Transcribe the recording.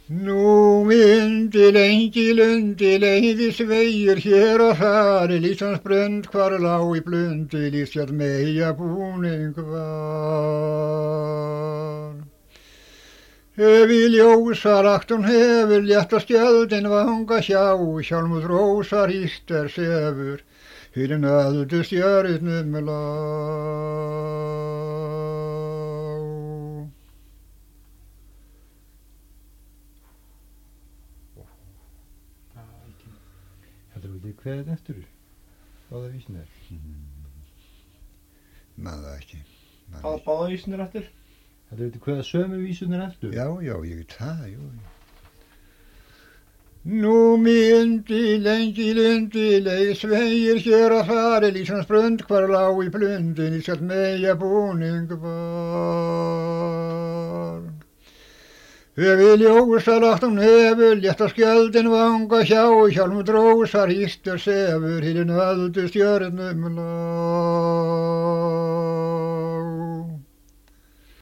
Nú myndi lengi lundi leiðis vegir hér og þar, lísans brönd hvar lá í blundi, lísjað meja búning var. Hefi ljósar aktun hefur, létta skjöldin vanga hjá, sjálfur rósar íster sefur, hýrin öldu stjörnum lá. Hver er eftir? Báða vísnir? Man það ekki. Báða vísnir eftir? Þetta veitir hvaða sömu vísunir eftir? Já, ég veit það, jú. Nú myndi lengi lundi leiðis vegir hér og þar, lísans brönd hvar lá í blundi, lísjað meja búning var. Hefi ljósar áttum hefur, létta skjöldin vanga hjá, sjálfum drósar ístur sefur, hýrin öldu stjörnum lá.